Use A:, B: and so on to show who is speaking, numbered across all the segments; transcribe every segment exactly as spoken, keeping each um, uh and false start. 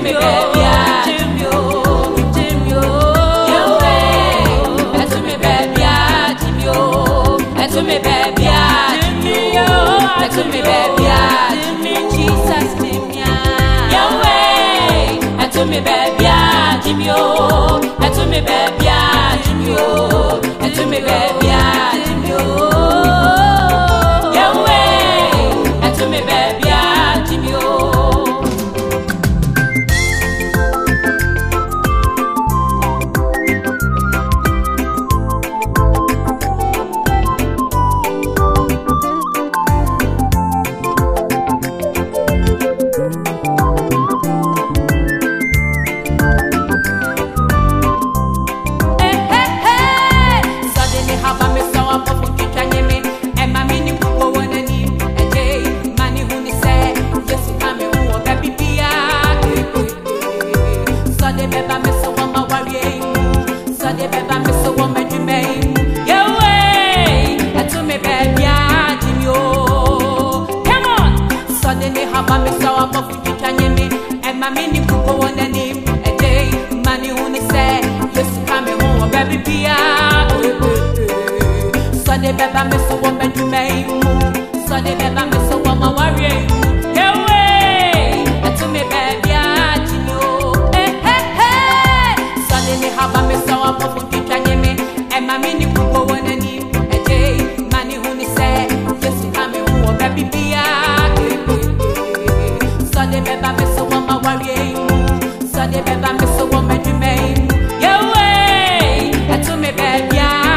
A: me baby, Jimmy, Jimmy, Yahweh, and to me baby, Jimmy, and to me baby, Jimmy, and to me baby, Jimmy, Jesus, Jimmy, Yahweh, and to me baby, Jimmy, and to me baby, Jimmy, and to me baby, Jimmy, Yahweh, and to me baby, Jimmy. Beba me so one bed me so de beba me so one my worry Yahweh and to me baby atino eh eh eh so de me have me so one for kitchen me e ma me ni kuko wona ni e dey mani hu ni say yes come who baby bia so de beba me so one my worry so de beba me so one bed me Yahweh and to me baby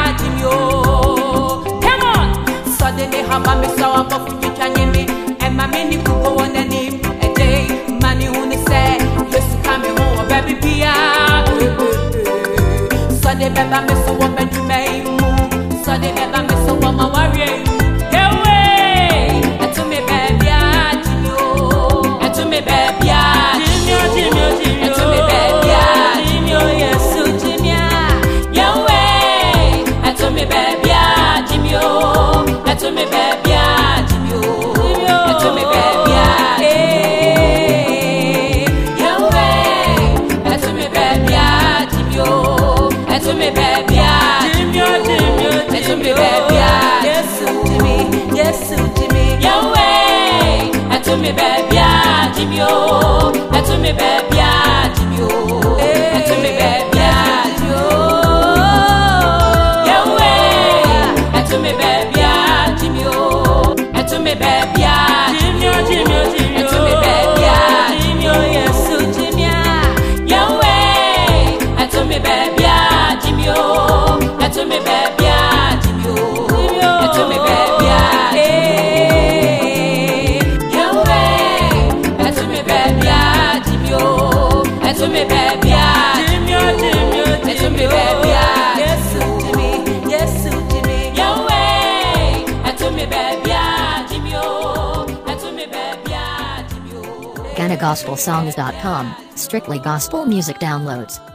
A: Haba me so up of you chanye me and my mini kuko on the name a day money who ni say yes come home baby bia so de beba me so up and you may so de beba me so up my worry Yahweh and to me baby Jimmy and to me baby Jimmy Jimmy and to me baby Jimmy yes Jimmy Yahweh and to me baby Jimmy to me baby, Jimmy, to me baby, Yahweh, to me baby, Jimmy, to me baby, Jimmy, to me baby, yes, Jimmy, yes, Jimmy, Yahweh, to me baby, Jimmy, to me baby, Jimmy, to me baby, Yahweh, to me baby. To me baby, Jimmy, Jimmy, Jimmy, to me baby, Jimmy, yes, Jimmy, Yahweh, and to me baby, Jimmy, and to me baby, Jimmy, and to me baby, Yahweh, and to me baby, Jimmy, and to me baby, Jimmy, Jimmy, and to me baby, yes, Jimmy, yes, Jimmy, Yahweh, and to me baby.
B: Ghana Gospel Songs dot com, strictly gospel music downloads.